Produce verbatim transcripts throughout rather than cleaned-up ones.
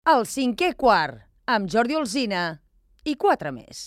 El cinquè quart, amb Jordi Alsina i quatre més.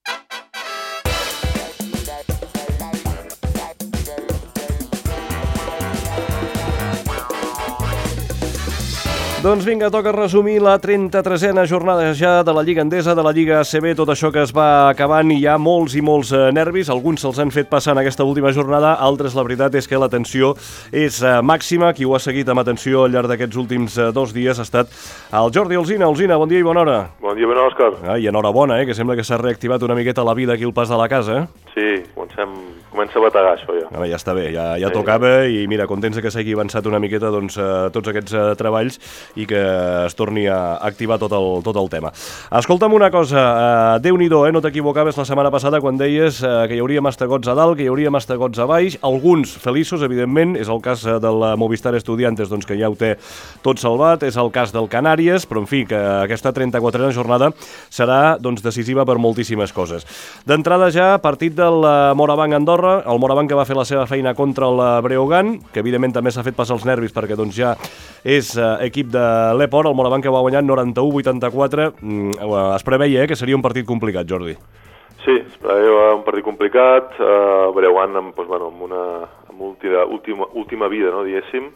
Doncs vinga, toca resumir la trenta-tresena jornada ja de la Lliga Endesa, de la Lliga A C B, tot això que es va acabant i hi ha molts i molts eh, nervis. Alguns se'ls han fet passar en aquesta última jornada, altres la veritat és que la tensió és eh, màxima. Qui ho ha seguit amb atenció al llarg d'aquests últims eh, dos dies ha estat el Jordi Alsina. Alsina, bon dia i bona hora. Bon dia, bona hora, Òscar. Ah, I enhorabona, eh, que sembla que s'ha reactivat una miqueta la vida aquí al pas de la casa, eh? Sí, comencem, comença a bategar això ja. Ah, ja està bé, ja, ja sí. Tocava i mira, contents que s'hagi avançat una miqueta doncs, eh, tots aquests eh, treballs i que es torni a activar tot el, tot el tema. Escolta'm una cosa, eh, Déu-n'hi-do, eh, no t'equivocaves la setmana passada quan deies eh, que hi hauria mastegots a dalt, que hi hauria mastegots a baix, alguns feliços, evidentment, és el cas del Movistar Estudiantes, doncs, que ja ho té tot salvat, és el cas del Canàries, però en fi, que aquesta trenta-quatrena jornada serà doncs, decisiva per moltíssimes coses. D'entrada ja, partit del Morabanc Andorra, el Morabanc que va fer la seva feina contra el Breogán, que evidentment també s'ha fet passar els nervis perquè doncs, ja és eh, equip de l'Eport, el Morabanc que va guanyar noranta-u a vuitanta-quatre. Es preveia eh, que seria un partit complicat, Jordi. Sí, es preveia un partit complicat, eh, Breogán amb, doncs, bueno, amb una amb última, última, última vida, no, diguéssim,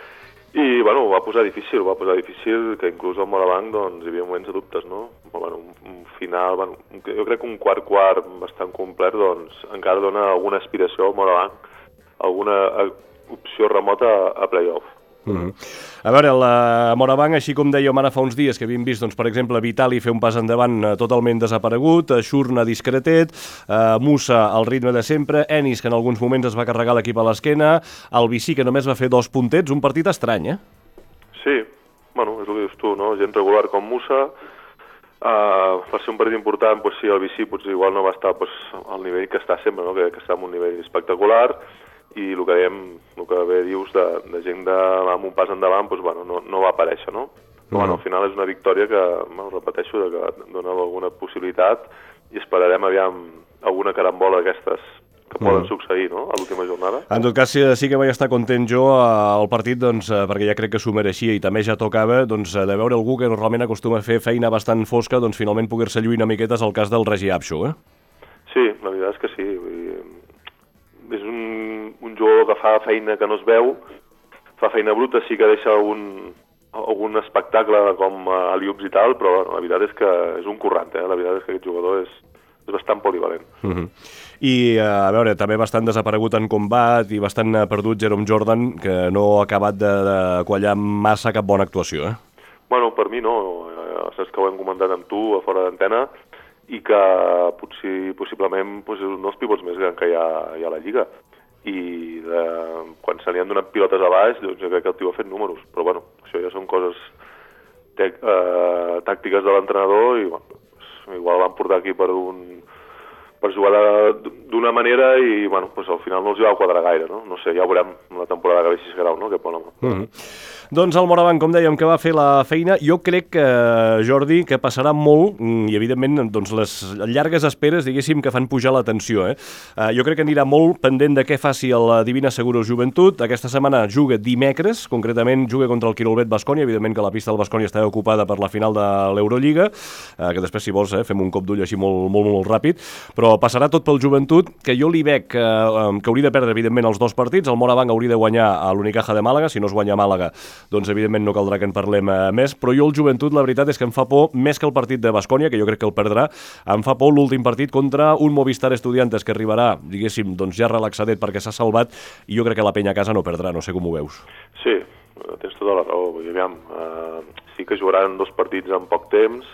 i bueno, ho va posar difícil, ho va posar difícil, que inclús al Morabanc doncs, hi havia moments de dubtes, no? Bueno, un, un final, bueno, jo crec que un quart-quart bastant complet doncs, encara dona alguna aspiració al Morabanc, alguna opció remota a, a play-off. Mm-hmm. A veure, el Morabanc, així com dèiem ara fa uns dies que havíem vist, doncs, per exemple, Vitali fer un pas endavant eh, totalment desaparegut, eh, Xurna discretet, eh, Musa al ritme de sempre, Enis, que en alguns moments es va carregar l'equip a l'esquena, el Vicí, que només va fer dos puntets, un partit estrany, eh? Sí, bueno, és el que dius tu, no? Gent regular com Musa, uh, per ser un partit important, pues, sí, el Vicí potser igual no va estar pues, al nivell que està sempre, no? que, que està en un nivell espectacular, i el que dèiem, el que bé dius de, de gent de, amb un pas endavant, doncs, bueno, no, no va aparèixer, no? Però bueno, al final és una victòria que, bueno, repeteixo, de que dona alguna possibilitat i esperarem aviam alguna carambola d'aquestes que poden succeir, no?, a l'última jornada. En tot cas, sí, sí que vaig estar content jo al partit, doncs, perquè ja crec que s'ho mereixia i també ja tocava doncs, de veure algú que normalment acostuma a fer feina bastant fosca, doncs finalment poder-se lluir una miqueta és el cas del Regi Apxo, eh? Sí, la veritat és que sí. Vull dir, és un, un jugador que fa feina que no es veu, fa feina bruta, sí que deixa un, algun espectacle com a Liups i tal, però la veritat és que és un currant, eh? La veritat és que aquest jugador és, és bastant polivalent. Uh-huh. I, a veure, també bastant desaparegut en combat i bastant perdut Jerome Jordan, que no ha acabat de, de quallar massa cap bona actuació, eh? Bueno, per mi no. Saps que ho hem comentat amb tu a fora d'antena, i que potser, possiblement pues, és un dels pivots més grans que hi ha, hi ha a la Lliga. I de, quan se li han donat pilotes a baix, doncs jo crec que el tio ha fet números. Però bueno, això ja són coses tec, eh, tàctiques de l'entrenador i bueno, pues, igual van portar aquí per un per jugar d'una manera i bueno, pues, al final no els va quadrar gaire, no? No sé, ja ho veurem la temporada que ve si es grau, no? Que bon home. Mm-hmm. Doncs el Morabanc, com dèiem, que va fer la feina, jo crec que, Jordi, que passarà molt, i evidentment doncs, les llargues esperes, diguéssim, que fan pujar la tensió, eh? Uh, jo crec que anirà molt pendent de què faci el Divina Seguros Joventut. Aquesta setmana juga dimecres, concretament juga contra el Quirolbet Baskonia, evidentment que la pista del Baskonia està ocupada per la final de l'Eurolliga, uh, que després, si vols, eh, fem un cop d'ull així molt, molt, molt ràpid, però passarà tot pel Joventut, que jo li veig eh, que hauria de perdre, evidentment, els dos partits. El Morabanc hauria de guanyar a l'Unicaja de Màlaga, si no es guanya a Màlaga, doncs evidentment no caldrà que en parlem eh, més, però jo el Joventut la veritat és que em fa por, més que el partit de Baskonia, que jo crec que el perdrà, em fa por l'últim partit contra un Movistar Estudiantes que arribarà, diguéssim, doncs ja relaxadet perquè s'ha salvat, i jo crec que la penya a casa no perdrà, no sé com ho veus. Sí, tens tota la raó, vull dir, aviam, eh, sí que jugaran dos partits en poc temps,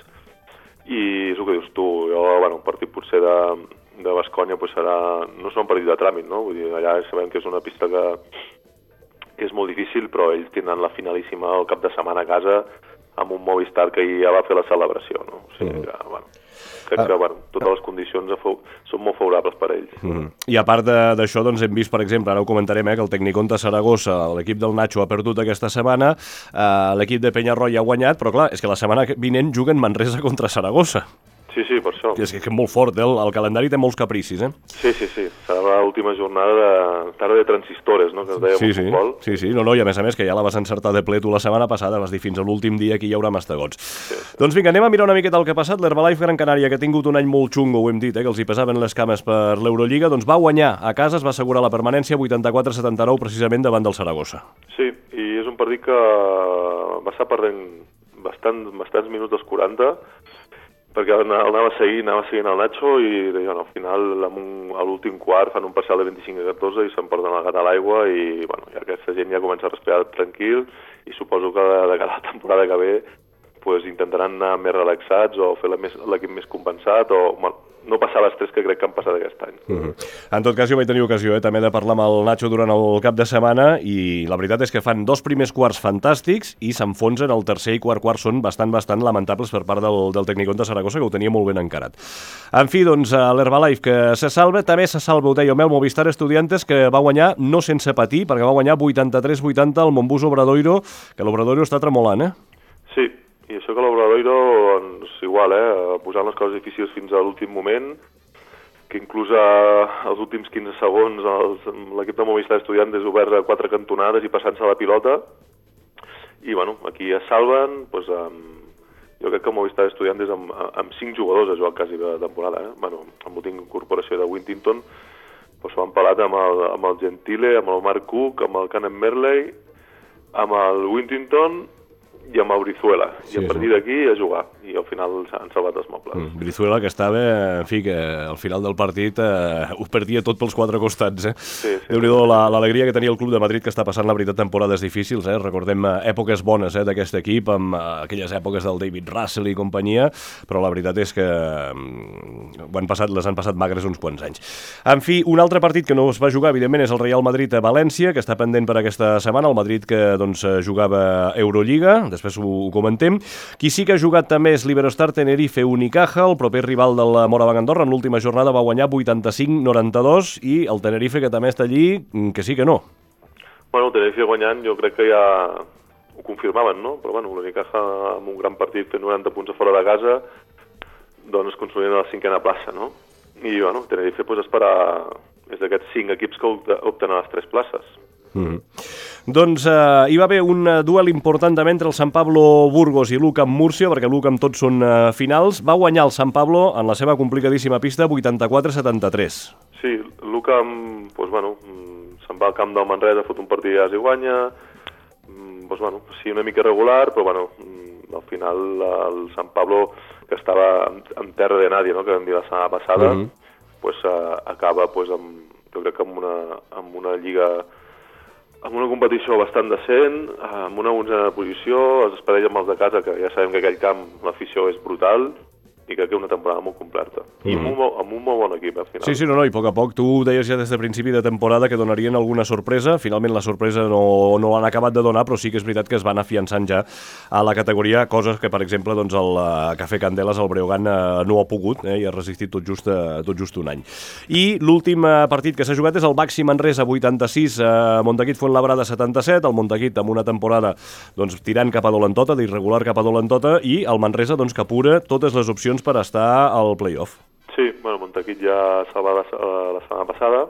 i és el que dius tu, jo, bueno, un partit potser de, de Baskonia pues serà, no serà un partit de tràmit, no? Vull dir, allà sabem que és una pista que que és molt difícil, però ells tindran la finalíssima el cap de setmana a casa amb un Movistar que ja va fer la celebració, no? O sigui que, bueno, crec que, bueno, totes les condicions són molt favorables per a ells. Mm-hmm. I a part d'això, doncs hem vist, per exemple, ara ho comentarem, eh, que el Tecniconte Saragossa, l'equip del Nacho ha perdut aquesta setmana, eh, l'equip de Penyarroia ha guanyat, però clar, és que la setmana vinent juguen Manresa contra Saragossa. Sí, Sí, sí, per això. És que és molt fort, eh? El, el calendari té molts capricis, eh? Sí, sí, sí. Serà l'última jornada de tarda de transistores, no?, que es deia sí, en sí. futbol. Sí, sí, no, no, i a més a més que ja la vas encertar de ple tu la setmana passada, vas dir fins a l'últim dia que hi haurà mastegots. Sí, sí. Doncs vinga, anem a mirar una miqueta el que ha passat. L'Herbalife Gran Canària, que ha tingut un any molt xungo, ho hem dit, eh, que els hi pesaven les cames per l'Eurolliga, doncs va guanyar a casa, es va assegurar la permanència vuitanta-quatre a setanta-nou precisament davant del Saragossa. Sí, i és un partit que va estar perdent bastant, bastants minuts dels quaranta, perquè el anava seguint, anava seguint el Nacho i bueno, al final un, a l'últim quart fan un parcial de vint-i-cinc a catorze i se'n porten el gat a l'aigua i bueno, ja aquesta gent ja comença a respirar tranquil i suposo que de, de cada temporada que ve pues, intentaran anar més relaxats o fer l'equip més compensat o bueno, no passar l'estrès que crec que han passat aquest any. Uh-huh. En tot cas, jo vaig tenir ocasió eh, també de parlar amb el Nacho durant el cap de setmana i la veritat és que fan dos primers quarts fantàstics i s'enfonsen el tercer i quart quart són bastant, bastant lamentables per part del, del Tecnicón de Saragossa, que ho tenia molt ben encarat. En fi, doncs, l'Herbalife que se salva, també se salva, ho dèiem, el Movistar Estudiantes, que va guanyar no sense patir, perquè va guanyar vuitanta-tres vuitanta al Montbus Obradoiro, que l'Obradoiro està tremolant, eh? Sí. I això que l'Obradoiro, doncs, igual, eh, posant les coses difícils fins a l'últim moment, que inclús als últims quinze segons l'equip de Movistar Estudiantes obert a quatre cantonades i passant-se la pilota, i bueno, aquí es salven, doncs, amb, jo crec que Movistar Estudiantes amb, amb cinc jugadors ha jugat quasi de temporada, eh? Bueno, amb l'última incorporació de Wintington, doncs s'ho han pelat amb el, amb el Gentile, amb el Mark Cook, amb el Canem Merley, amb el Wintington i amb el Brizuela, sí, i a partir d'aquí a jugar, i al final han salvat els mobles. Mm, Brizuela, que estava, en fi, que al final del partit eh, ho perdia tot pels quatre costats, eh? Sí, sí. Déu-n'hi-do l'alegria que tenia el Club de Madrid, que està passant, la veritat, temporades difícils, eh? Recordem eh, èpoques bones eh, d'aquest equip, amb eh, aquelles èpoques del David Russell i companyia, però la veritat és que eh, ho han passat, les han passat magres uns quants anys. En fi, un altre partit que no es va jugar, evidentment, és el Real Madrid a València, que està pendent per aquesta setmana, el Madrid que doncs, jugava Eurolliga, després ho, ho comentem. Qui sí que ha jugat també és l'Iberostar Tenerife Unicaja, el proper rival del Moraván Andorra. En l'última jornada va guanyar vuitanta-cinc noranta-dos i el Tenerife, que també està allí, que sí que no. Bueno, el Tenerife guanyant jo crec que ja ho confirmaven, no? Però bueno, l'Unicaja amb un gran partit fent noranta punts a fora de casa, doncs es consoliden a la cinquena plaça, no? I bueno, el Tenerife pues, esperar és d'aquests cinc equips que opten a les tres places. Mm. Doncs eh, hi va haver un uh, duel important també entre el Sant Pablo Burgos i l'U-Camp Múrcia, perquè l'U-Camp tots són uh, finals. Va guanyar el Sant Pablo en la seva complicadíssima pista vuitanta-quatre setanta-tres. Sí, l'U-Camp pues, bueno, se'n va al camp del Manresa, fot un partit i guanya, pues, bueno, sí, una mica regular, però bueno, al final el Sant Pablo, que estava en, en terra de nadie, no? Que vam dir la setmana passada, mm-hmm. pues, uh, acaba pues, amb, jo crec que amb una, amb una lliga amb una competició bastant decent, amb una onzena posició, es esparella amb els de casa, que ja sabem que aquell camp l'afició és brutal, i crec que una temporada molt completa. Mm. I amb un, amb un molt bon equip, al final. Sí, sí, no, no, i a poc a poc, tu deies ja des de principi de temporada que donarien alguna sorpresa, finalment la sorpresa no, no l'han acabat de donar, però sí que és veritat que es van afiançant ja a la categoria, coses que, per exemple, doncs, el Cafè Candeles, el Breogán, eh, no ha pogut, eh, i ha resistit tot just, eh, tot just un any. I l'últim eh, partit que s'ha jugat és el Baxi Manresa vuitanta-sis, eh, Montaquit Fuenlabrada setanta-set, el Montaquit amb una temporada doncs, tirant cap a dolentota, d'irregular cap a dolentota, i el Manresa doncs, que apura totes les opcions per estar al play-off. Sí, bueno, Montaquit ja se'l va la, la setmana passada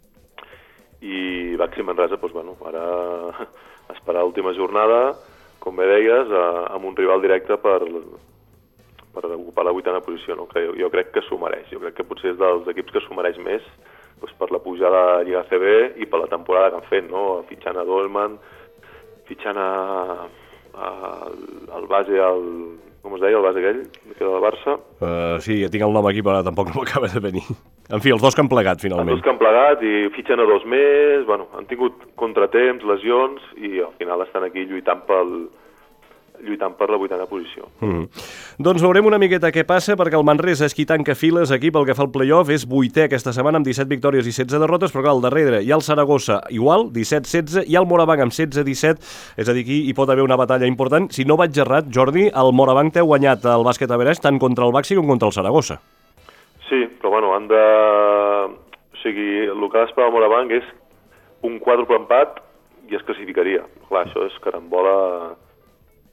i Baxi Manresa, doncs, bueno, ara esperar l'última jornada, com bé deies, amb un rival directe per, per ocupar la vuitena posició, no? Que jo, jo crec que s'ho mereix. Jo crec que potser és dels equips que s'ho mereix més doncs, per la pujada a la Lliga A C B i per la temporada que han fet, no? Fitxant a Dolman, fitxant a, a, al base, al... com es deia, el base aquell, que era del Barça. Uh, sí, ja tinc el nom aquí, però tampoc no m'acaba de venir. En fi, els dos que han plegat, finalment. Els dos que han plegat i fitxen a dos més, bueno, han tingut contratemps, lesions, i al final estan aquí lluitant pel lluitant per la vuitena posició. Mm. Doncs veurem una miqueta què passa, perquè el Manresa és qui tanca files aquí pel que fa al play-off, és vuitè aquesta setmana amb disset victòries i setze derrotes, però clar, al darrere hi ha el Saragossa igual, disset setze, i el Moraván amb setze disset, és a dir, aquí hi pot haver una batalla important. Si no vaig errat, Jordi, el Moraván té guanyat el bàsquet Everest tant contra el Baxi com contra el Saragossa. Sí, però bueno, han de... O sigui, el que ha d'esperar el Moraván és un quàdruple empat i es classificaria. Clar, això és carambola...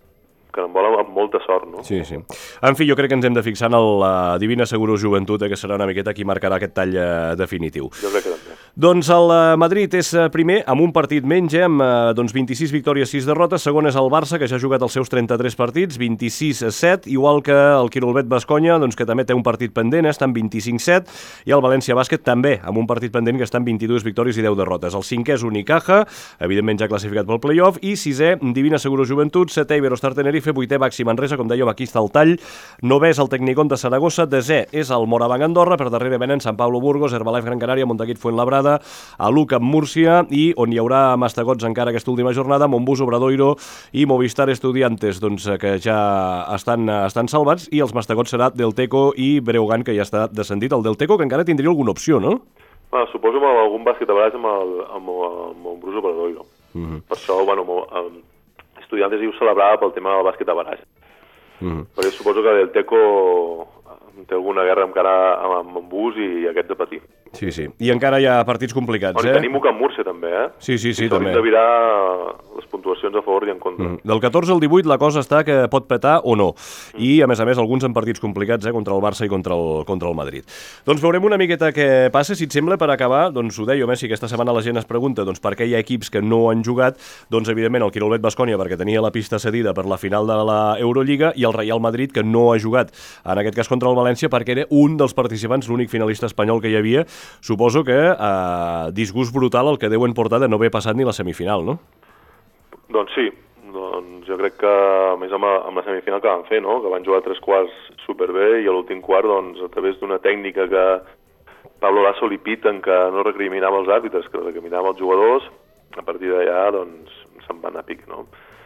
que en volen amb molta sort, no? Sí, sí. En fi, jo crec que ens hem de fixar en el uh, Divina Seguros Joventut, eh, que serà una miqueta qui marcarà aquest tall uh, definitiu. Jo crec que també. Doncs el uh, Madrid és uh, primer, amb un partit menys, eh, amb uh, doncs vint-i-sis victòries, sis derrotes. Segon és el Barça, que ja ha jugat els seus trenta-tres partits, vint-i-sis a set, igual que el Quirolbet Baskonia, doncs, que també té un partit pendent, eh, està en vint-i-cinc a set, i el València Bàsquet també, amb un partit pendent que està en vint-i-dues victòries i deu derrotes. El cinquè és Unicaja, evidentment ja classificat pel play-off, i sisè, Divina Seguros Joventut, setè Iberostar Tenerife, vuitè Baxi Manresa, com dèiem, aquí està el tall, novè és el Tecnicón de Saragossa, desè és el Moraván Andorra, per darrere venen Sant Pablo Burgos, Herbalife Gran Canària, Montaquit Fuenlabrada, a Luca Múrcia, i on hi haurà mastegots encara aquesta última jornada, Montbus, Obradoiro i Movistar Estudiantes, doncs, que ja estan, estan salvats, i els mastegots serà Delteco i Breogán, que ja està descendit. El Delteco, que encara tindria alguna opció, no? Bueno, suposo amb algun bàsquet a vegades amb el, amb el, amb el Bruce Obradoiro. Mm -hmm. Per això, bueno, amb, Estudiantes hi ho celebrava pel tema del bàsquet a baràs. Mm -hmm. Perquè suposo que el Teco té alguna guerra encara amb en Bus i aquest de patir. Sí, sí. I encara hi ha partits complicats, bueno, eh? Tenim Ucam Múrcia, també, eh? Sí, sí, sí, I també. I de virar les puntuacions a favor i en contra. Mm. Del catorze al divuit la cosa està que pot petar o no. Mm. I, a més a més, alguns en partits complicats, eh? Contra el Barça i contra el, contra el Madrid. Doncs veurem una miqueta què passa, si et sembla, per acabar. Doncs ho dèiem, eh? Si aquesta setmana la gent es pregunta doncs, per què hi ha equips que no han jugat, doncs, evidentment, el Quirolbet Baskonia, perquè tenia la pista cedida per la final de la Eurolliga, i el Real Madrid, que no ha jugat, en aquest cas contra el València, perquè era un dels participants, l'únic finalista espanyol que hi havia. Suposo que eh, disgust brutal el que deuen portar de no haver passat ni la semifinal, no? Doncs sí, doncs jo crec que, a més amb, amb la semifinal que van fer, no? Que van jugar tres quarts superbé, i a l'últim quart, doncs, a través d'una tècnica que Pablo Lasso li piten, que no recriminava els àrbitres, que recriminava els jugadors, a partir d'allà, doncs, se'n van a pic, no?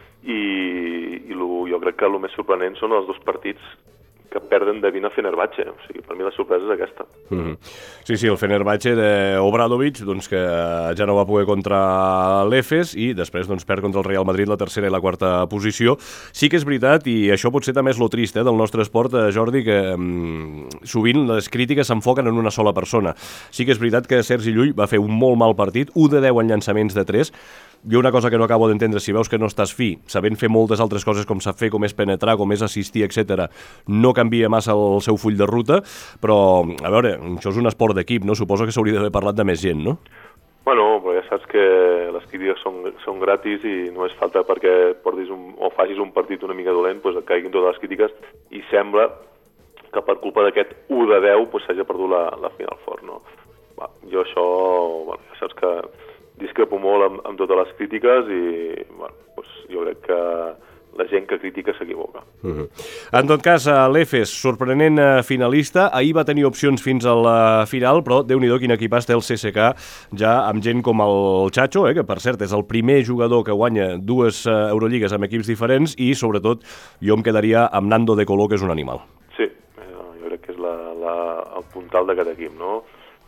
I, i lo, jo crec que el més sorprenent són els dos partits que perden de vint a Fenerbahçe. O sigui, per mi la sorpresa és aquesta. Mm-hmm. Sí, sí, el Fenerbahçe d'Obradovic, doncs, que ja no va poder contra l'Efes, i després doncs, perd contra el Real Madrid la tercera i la quarta posició. Sí que és veritat, i això potser també és lo trist eh, del nostre esport, eh, Jordi, que mm, sovint les crítiques s'enfoquen en una sola persona. Sí que és veritat que Sergi Llull va fer un molt mal partit, u de deu en llançaments de tres. Jo una cosa que no acabo d'entendre, si veus que no estàs fi, sabent fer moltes altres coses com sap fer, com és penetrar, com és assistir, etcètera, no canvia massa el seu full de ruta, però, a veure, això és un esport d'equip, no? Suposo que s'hauria d'haver parlat de més gent, no? Bueno, però ja saps que les crítiques són, són gratis i no és falta perquè portis un, o facis un partit una mica dolent, doncs et caiguin totes les crítiques, i sembla que per culpa d'aquest u de deu s'hagi perdut la, la Final Four, no? Va, jo això, bueno, ja saps que discrepo molt amb, amb totes les crítiques i bueno, doncs jo crec que la gent que critica s'equivoca. Uh-huh. En tot cas, l'Efes, sorprenent finalista, ahir va tenir opcions fins a la final, però déu-n'hi-do quin equipàs té el C S K A, ja amb gent com el Chacho, eh, que per cert és el primer jugador que guanya dues Eurolligues amb equips diferents, i sobretot jo em quedaria amb Nando de Coló, que és un animal. Sí, jo crec que és la, la, el puntal d'aquest equip, no?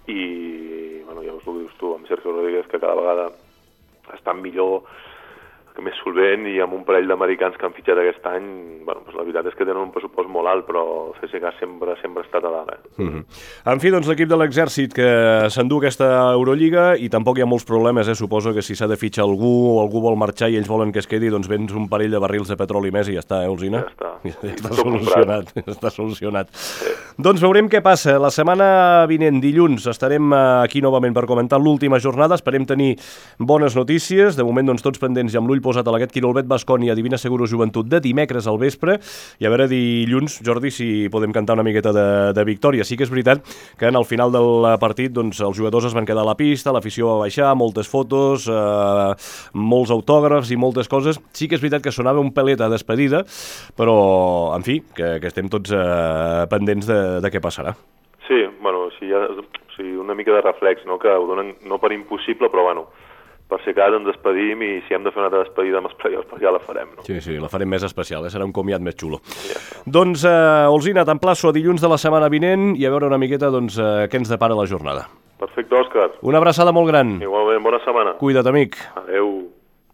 I, bueno, ja us ho dius tu, amb Sergio Rodríguez, que cada vegada està millor, que més solvent, i amb un parell d'americans que han fitxat aquest any, bueno, doncs la veritat és que tenen un pressupost molt alt, però el C S K A sempre, sempre ha estat a dalt. Eh? Mm-hmm. En fi, doncs l'equip de l'Exèrcit que s'endú aquesta Eurolliga, i tampoc hi ha molts problemes, eh? Suposo que si s'ha de fitxar algú o algú vol marxar i ells volen que es quedi, doncs vens un parell de barrils de petroli més i ja està, eh, Olzina? Ja està. Ja, ja està solucionat, ja està solucionat. Sí. Doncs veurem què passa. La setmana vinent, dilluns, estarem aquí novament per comentar l'última jornada. Esperem tenir bones notícies. De moment, doncs, tots pendents i amb l'ull posat a aquest Quirolbet Baskonia Divina Seguros Joventut de dimecres al vespre, i a veure dilluns, Jordi, si podem cantar una miqueta de, de victòria. Sí que és veritat que en el final del partit doncs, els jugadors es van quedar a la pista, l'afició va baixar, moltes fotos, eh, molts autògrafs i moltes coses. Sí que és veritat que sonava un pelet a despedida, però, en fi, que, que estem tots eh, pendents de, de què passarà. Sí, bueno, sí, ja, sí, una mica de reflex, no? Que ho donen no per impossible, però bueno, per si cada ens despedim, i si hem de fer una altra despedida amb els playoffs, ja la farem, no? Sí, sí, la farem més especial, eh? Serà un comiat més xulo. Ja. Doncs, eh, Olzina, t'emplaço a dilluns de la setmana vinent i a veure una miqueta doncs, eh, què ens depara la jornada. Perfecte, Òscar. Una abraçada molt gran. Igualment, bona setmana. Cuida't, amic. Adéu.